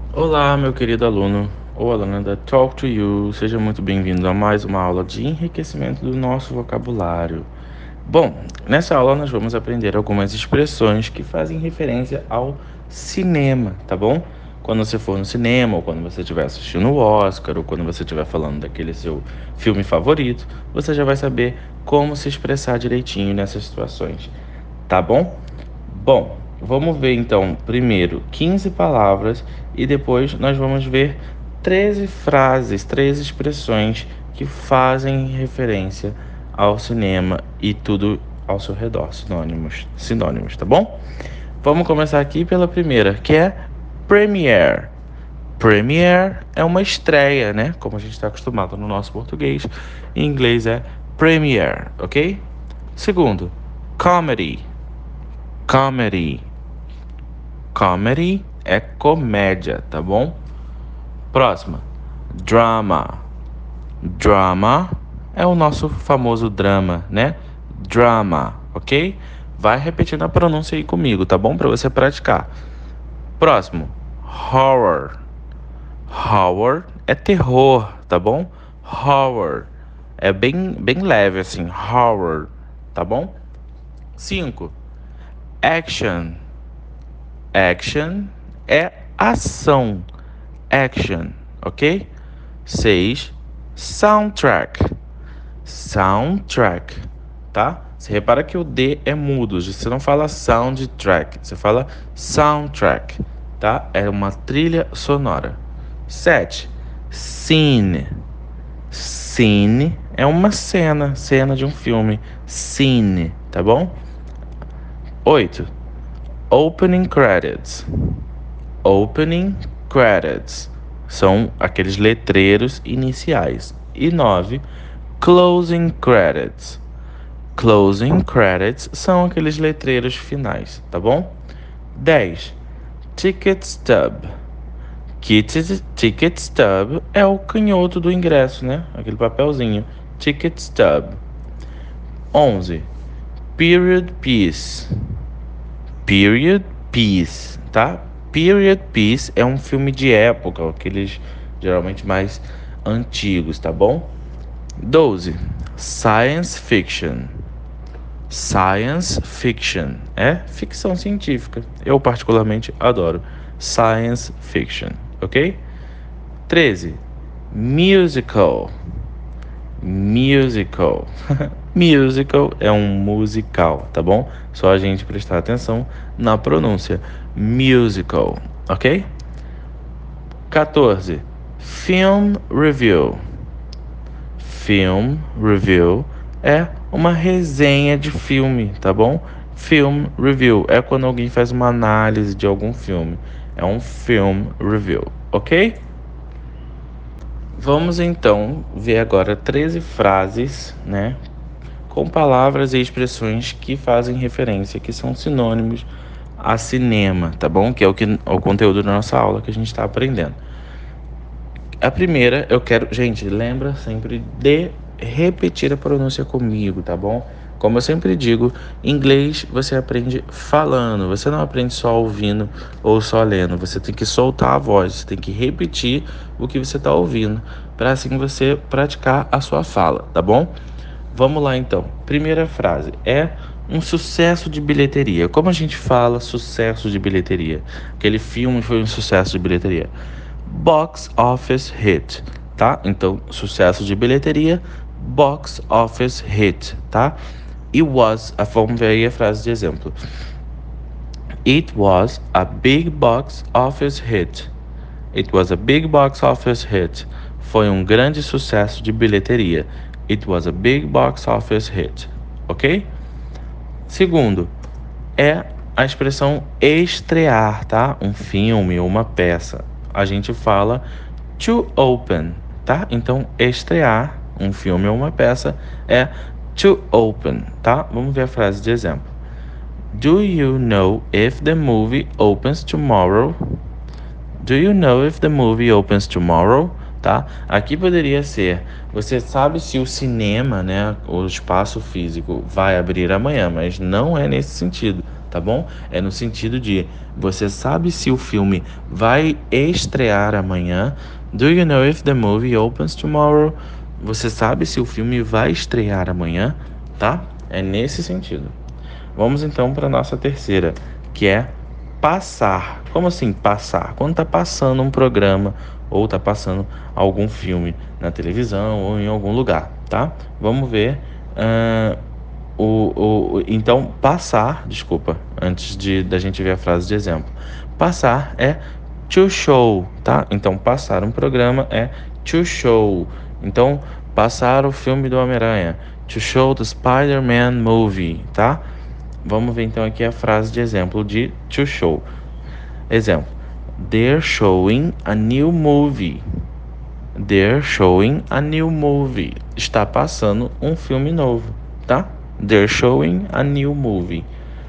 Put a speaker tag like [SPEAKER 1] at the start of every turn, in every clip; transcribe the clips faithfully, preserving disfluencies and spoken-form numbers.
[SPEAKER 1] Olá, meu querido aluno ou aluna da Talk to You, seja muito bem-vindo a mais uma aula de enriquecimento do nosso vocabulário. Bom, nessa aula nós vamos aprender algumas expressões que fazem referência ao cinema, tá bom? Quando você for no cinema, ou quando você estiver assistindo o Oscar, ou quando você estiver falando daquele seu filme favorito, você já vai saber como se expressar direitinho nessas situações, tá bom? Bom, vamos ver então primeiro quinze palavras e depois nós vamos ver treze frases, treze expressões que fazem referência ao cinema e tudo ao seu redor, sinônimos, sinônimos, tá bom? Vamos começar aqui pela primeira, que é premiere. Premiere é uma estreia, né? Como a gente está acostumado no nosso português, em inglês é premiere, ok? Segundo, comedy. Comedy. Comedy é comédia, tá bom? Próxima. Drama. Drama é o nosso famoso drama, né? Drama, ok? Vai repetindo a pronúncia aí comigo, tá bom? Para você praticar. Próximo. Horror. Horror é terror, tá bom? Horror. É bem, bem leve assim. Horror, tá bom? Cinco. Action. Action é ação. Action, ok? Seis. Soundtrack. Soundtrack, tá? Você repara que o D é mudo. Você não fala soundtrack, você fala soundtrack, tá? É uma trilha sonora. Sete. Scene. Scene é uma cena, cena de um filme. Scene, tá bom? Oito. Opening credits. Opening credits são aqueles letreiros iniciais. E nove, closing credits. Closing credits são aqueles letreiros finais, tá bom? Dez, ticket stub. Ticket, ticket stub é o canhoto do ingresso, né? Aquele papelzinho. Ticket stub. Onze, period piece. Period piece, tá? Period piece é um filme de época, aqueles geralmente mais antigos, tá bom? Doze. Science fiction. Science fiction é ficção científica. Eu particularmente adoro science fiction, ok? Treze. Musical. Musical. Musical é um musical, tá bom? Só a gente prestar atenção na pronúncia. Musical, ok? quatorze. Film review. Film review é uma resenha de filme, tá bom? Film review é quando alguém faz uma análise de algum filme. É um film review, ok? Vamos então ver agora treze frases, né? Com palavras e expressões que fazem referência, que são sinônimos a cinema, tá bom? Que é o, que, o conteúdo da nossa aula que a gente está aprendendo. A primeira, eu quero... Gente, lembra sempre de repetir a pronúncia comigo, tá bom? Como eu sempre digo, inglês você aprende falando, você não aprende só ouvindo ou só lendo. Você tem que soltar a voz, você tem que repetir o que você está ouvindo, para assim você praticar a sua fala, tá bom? Vamos lá então. Primeira frase é um sucesso de bilheteria. Como a gente fala sucesso de bilheteria? Aquele filme foi um sucesso de bilheteria. Box office hit, tá? Então, sucesso de bilheteria, box office hit, tá? It was, vamos ver aí a frase de exemplo. It was a big box office hit. It was a big box office hit. Foi um grande sucesso de bilheteria. It was a big box office hit. Ok? Segundo, é a expressão estrear, tá? Um filme ou uma peça. A gente fala to open, tá? Então, estrear um filme ou uma peça é to open, tá? Vamos ver a frase de exemplo. Do you know if the movie opens tomorrow? Do you know if the movie opens tomorrow? Tá? Aqui poderia ser, você sabe se o cinema, né, o espaço físico vai abrir amanhã, mas não é nesse sentido, tá bom? É no sentido de, você sabe se o filme vai estrear amanhã? Do you know if the movie opens tomorrow? Você sabe se o filme vai estrear amanhã, tá? É nesse sentido. Vamos então para nossa terceira, que é passar. Como assim passar? Quando tá passando um programa ou tá passando algum filme na televisão ou em algum lugar, tá? Vamos ver. Uh, o, o, então, passar, desculpa, antes de da gente ver a frase de exemplo. Passar é to show, tá? Então, passar um programa é to show. Então, passar o filme do Homem-Aranha. To show the Spider-Man movie, tá? Vamos ver então aqui a frase de exemplo de to show. Exemplo: They're showing a new movie. They're showing a new movie. Está passando um filme novo, tá? They're showing a new movie.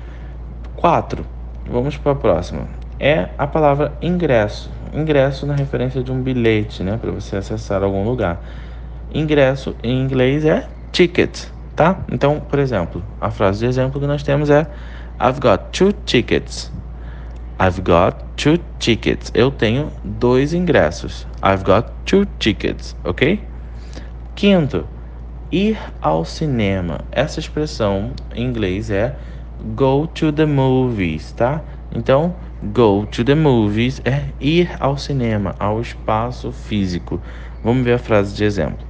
[SPEAKER 1] quatro. Vamos para a próxima. É a palavra ingresso. Ingresso na referência de um bilhete, né? Para você acessar algum lugar. Ingresso em inglês é ticket, tá? Então, por exemplo, a frase de exemplo que nós temos é I've got two tickets. I've got two tickets. Eu tenho dois ingressos. I've got two tickets, ok? Quinto, ir ao cinema. Essa expressão em inglês é go to the movies, tá? Então, go to the movies é ir ao cinema, ao espaço físico. Vamos ver a frase de exemplo.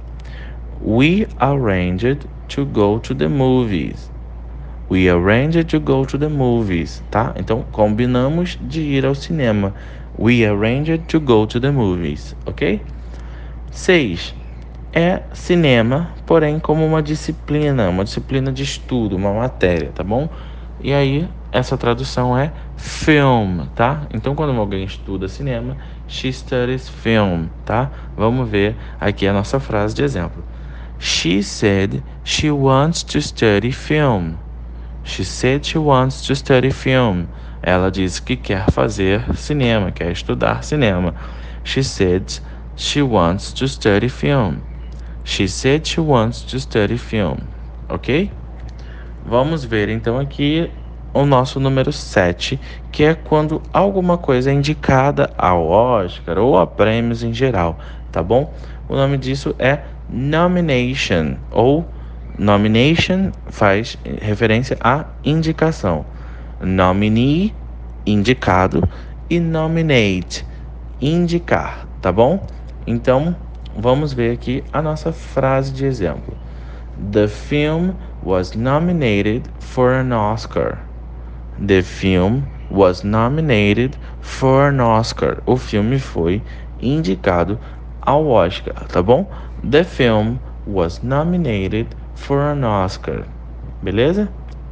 [SPEAKER 1] We arranged to go to the movies. We arranged to go to the movies, tá? Então, combinamos de ir ao cinema. We arranged to go to the movies, ok? seis. É cinema, porém como uma disciplina, uma disciplina de estudo, uma matéria, tá bom? E aí, essa tradução é film, tá? Então, quando alguém estuda cinema, she studies film, tá? Vamos ver aqui a nossa frase de exemplo. She said she wants to study film. She said she wants to study film. Ela disse que quer fazer cinema, quer estudar cinema. She said she wants to study film. She said she wants to study film. Ok? Vamos ver então aqui o nosso número sete, que é quando alguma coisa é indicada ao Oscar ou a prêmios em geral, tá bom? O nome disso é nomination, ou nomination faz referência à indicação. Nominee, indicado, e nominate, indicar, tá bom? Então, vamos ver aqui a nossa frase de exemplo. The film was nominated for an Oscar. The film was nominated for an Oscar. O filme foi indicado ao Oscar, tá bom? The film was nominated for an Oscar. Beleza?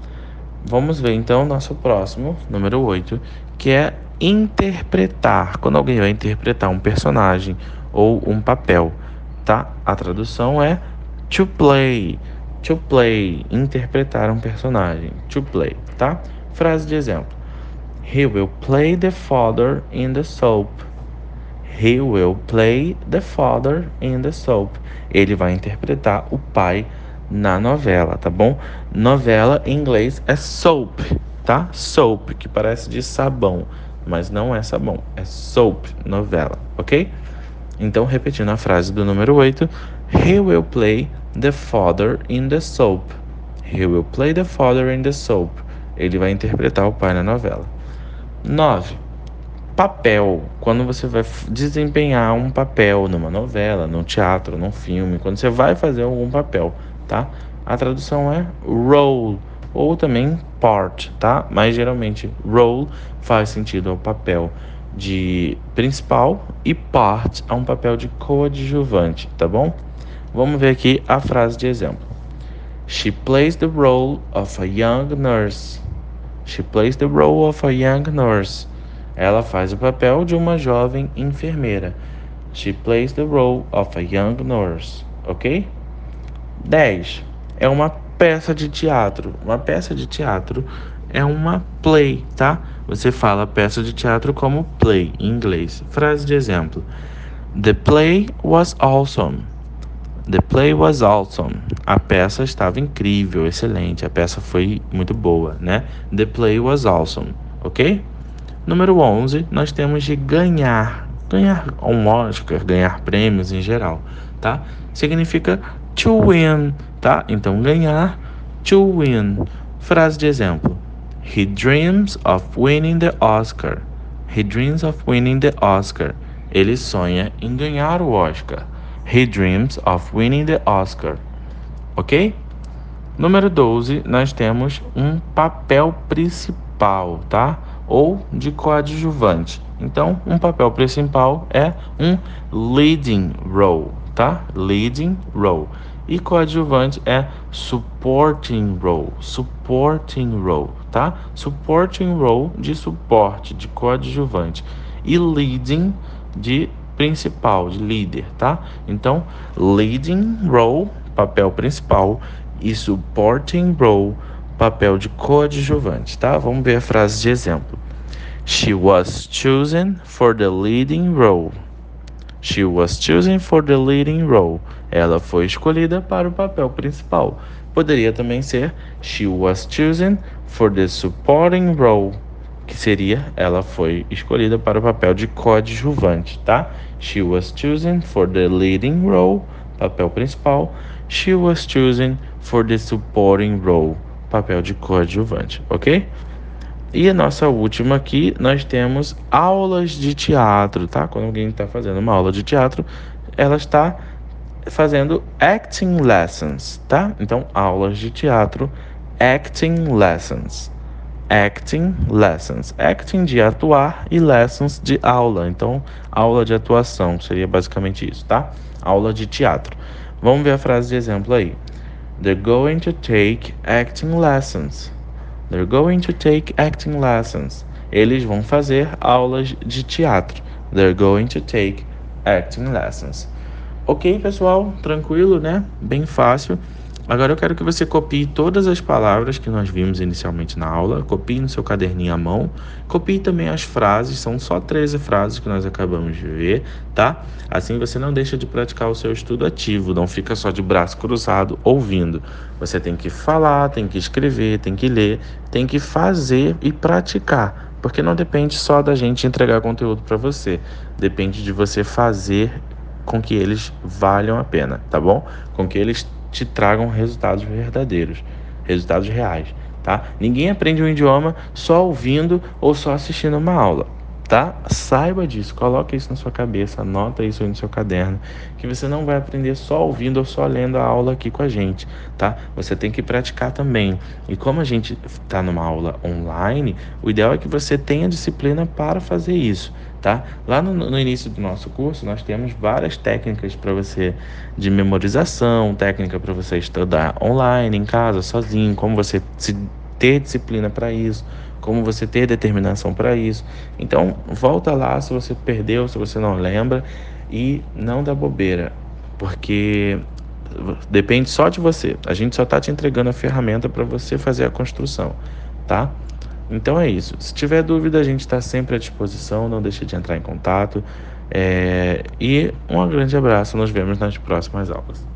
[SPEAKER 1] Vamos ver então o nosso próximo, número oito, que é interpretar. Quando alguém vai interpretar um personagem ou um papel, tá? A tradução é to play. To play, interpretar um personagem. To play, tá? Frase de exemplo. He will play the father in the soap. He will play the father in the soap. Ele vai interpretar o pai na novela, tá bom? Novela em inglês é soap, tá? Soap, que parece de sabão, mas não é sabão, é soap, novela, ok? Então, repetindo a frase do número oito, he will play the father in the soap. He will play the father in the soap. Ele vai interpretar o pai na novela. nove. Papel. Quando você vai desempenhar um papel numa novela, num teatro, num filme, quando você vai fazer algum papel, tá? A tradução é role, ou também part, tá? Mas geralmente role faz sentido ao papel de principal e part a um papel de coadjuvante, tá bom? Vamos ver aqui a frase de exemplo. She plays the role of a young nurse. She plays the role of a young nurse. Ela faz o papel de uma jovem enfermeira. She plays the role of a young nurse. Ok? dez. É uma peça de teatro. Uma peça de teatro é uma play, tá? Você fala peça de teatro como play, em inglês. Frase de exemplo. The play was awesome. The play was awesome. A peça estava incrível, excelente. A peça foi muito boa, né? The play was awesome, ok? Número onze, nós temos de ganhar. Ganhar um Oscar, ganhar prêmios em geral, tá? Significa to win, tá? Então, ganhar, to win. Frase de exemplo. He dreams of winning the Oscar. He dreams of winning the Oscar. Ele sonha em ganhar o Oscar. He dreams of winning the Oscar. Ok? Número doze, nós temos um papel principal, tá? Ou de coadjuvante. Então, um papel principal é um leading role, tá? Leading role. E coadjuvante é supporting role. Supporting role, tá? Supporting role de suporte, de coadjuvante. E leading de principal, de líder, tá? Então, leading role, papel principal, e supporting role, papel de coadjuvante, tá? Vamos ver a frase de exemplo. She was chosen for the leading role. She was chosen for the leading role. Ela foi escolhida para o papel principal. Poderia também ser She was chosen for the supporting role, que seria ela foi escolhida para o papel de coadjuvante, tá? She was chosen for the leading role, papel principal. She was chosen for the supporting role, papel de coadjuvante, ok? E a nossa última aqui, nós temos aulas de teatro, tá? Quando alguém está fazendo uma aula de teatro, ela está fazendo acting lessons, tá? Então, aulas de teatro, acting lessons. Acting lessons. Acting de atuar e lessons de aula. Então, aula de atuação seria basicamente isso, tá? Aula de teatro. Vamos ver a frase de exemplo aí. They're going to take acting lessons. They're going to take acting lessons. Eles vão fazer aulas de teatro. They're going to take acting lessons. Ok, pessoal? Tranquilo, né? Bem fácil. Agora eu quero que você copie todas as palavras que nós vimos inicialmente na aula, copie no seu caderninho à mão, copie também as frases, são só treze frases que nós acabamos de ver, tá? Assim você não deixa de praticar o seu estudo ativo, não fica só de braço cruzado ouvindo. Você tem que falar, tem que escrever, tem que ler, tem que fazer e praticar, porque não depende só da gente entregar conteúdo para você, depende de você fazer com que eles valham a pena, tá bom? Com que eles te tragam resultados verdadeiros, resultados reais, tá? Ninguém aprende um idioma só ouvindo ou só assistindo uma aula, tá? Saiba disso, coloque isso na sua cabeça, anota isso aí no seu caderno, que você não vai aprender só ouvindo ou só lendo a aula aqui com a gente, tá? Você tem que praticar também. E como a gente está numa aula online, o ideal é que você tenha disciplina para fazer isso, tá? Lá no, no início do nosso curso, nós temos várias técnicas para você de memorização, técnica para você estudar online, em casa, sozinho, como você se, ter disciplina para isso, como você ter determinação para isso. Então, volta lá se você perdeu, se você não lembra, e não dá bobeira, porque depende só de você. A gente só está te entregando a ferramenta para você fazer a construção, tá? Então é isso. Se tiver dúvida, a gente está sempre à disposição. Não deixe de entrar em contato. É... E um grande abraço. Nos vemos nas próximas aulas.